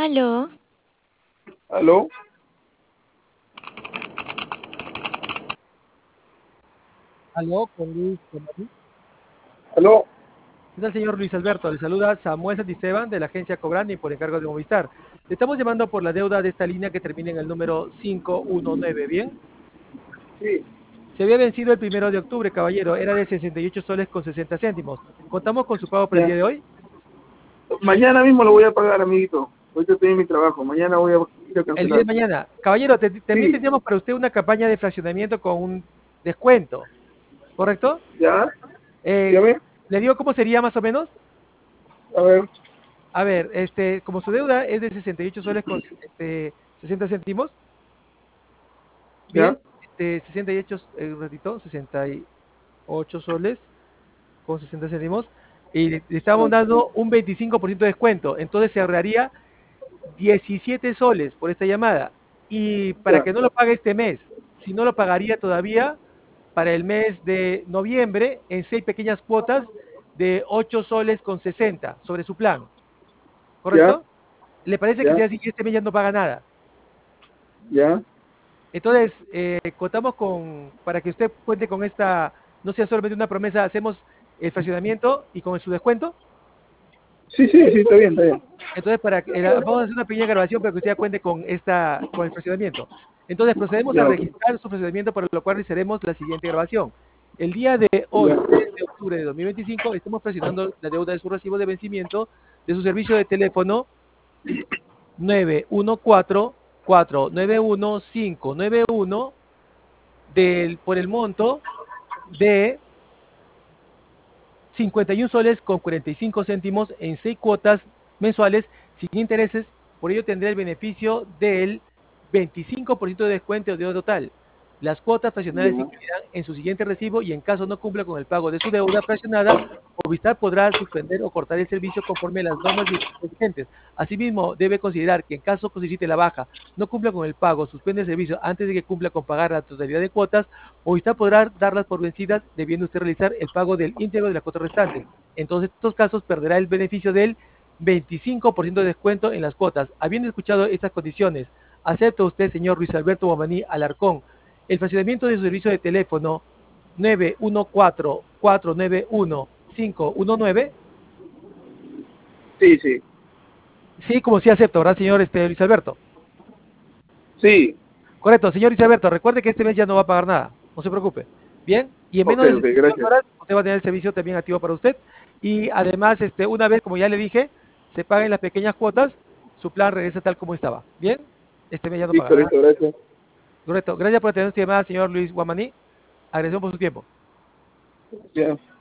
Aló, ¿Aló? Aló, con Luis Guamaní. ¿Aló? ¿Qué tal, señor Luis Alberto? Le saluda Samuel Santisteban de la agencia Cobrani por encargo de Movistar. Le estamos llamando por la deuda de esta línea que termina en el número 519, ¿bien? Sí. Se había vencido el 1 de octubre, caballero. Era de 68 soles con 60 céntimos. ¿Contamos con su pago para el día Ya. de hoy? Mañana mismo lo voy a pagar, amiguito. Ahorita estoy en mi trabajo. Mañana voy a ir a El día de cancelar. mañana. Caballero, también Sí. teníamos para usted una campaña de fraccionamiento con un descuento, ¿correcto? ¿Ya? Eh, Dígame. ¿Le digo cómo sería más o menos? A ver. A ver, como su deuda es de 68 soles con 60 céntimos, bien, ¿Ya? 68, un ratito, 68 soles con 60 céntimos, y le estamos Ah, dando un 25% de descuento, entonces se ahorraría 17 soles por esta llamada, y para ya. que no lo pague este mes, si no lo pagaría todavía para el mes de noviembre en 6 pequeñas cuotas de 8 soles con 60 sobre su plan, ¿Ya? ¿correcto? ¿Le parece que ¿Ya? sea así y este mes ya no paga nada? ¿Ya? Entonces, contamos para que usted cuente con esta, no sea solamente una promesa, hacemos el fraccionamiento y con su descuento. Sí, sí, sí, está bien, está bien. Entonces, vamos a hacer una pequeña grabación para que usted ya cuente con el fraccionamiento. Entonces, procedemos a Ya, ok. registrar su fraccionamiento, para lo cual realizaremos la siguiente grabación. El día de hoy, Ya. 3 de octubre de 2025, estamos fraccionando la deuda de su recibo de vencimiento de su servicio de teléfono 914-491-591 por el monto de 51 soles con 45 céntimos en 6 cuotas mensuales sin intereses. Por ello tendrá el beneficio del 25% de descuento de deuda total. Las cuotas fraccionadas se Ya. incluirán en su siguiente recibo y en caso no cumpla con el pago de su deuda fraccionada, Movistar podrá suspender o cortar el servicio conforme a las normas vigentes. Asimismo, debe considerar que en caso solicite la baja, no cumpla con el pago, suspende el servicio antes de que cumpla con pagar la totalidad de cuotas, Movistar podrá darlas por vencidas, debiendo usted realizar el pago del íntegro de las cuotas restantes. Entonces, en estos casos perderá el beneficio del 25% de descuento en las cuotas. Habiendo escuchado estas condiciones, ¿acepta usted, señor Luis Alberto Guamaní Alarcón, el fraccionamiento de su servicio de teléfono 914-491-519? Sí, sí. Sí, como sí acepto, ¿verdad, señor Luis Alberto? Sí. Correcto, señor Luis Alberto, recuerde que este mes ya no va a pagar nada, no se preocupe. Bien, y en Ok, menos de ok, 72 gracias. horas usted va a tener el servicio también activo para usted. Y además, una vez, como ya le dije, se paguen las pequeñas cuotas, su plan regresa tal como estaba. Bien, este mes ya no Listo, pagará nada. listo, gracias. Correcto, gracias por atender esta llamada, señor Luis Guamaní. Agradecemos por su tiempo. Ya.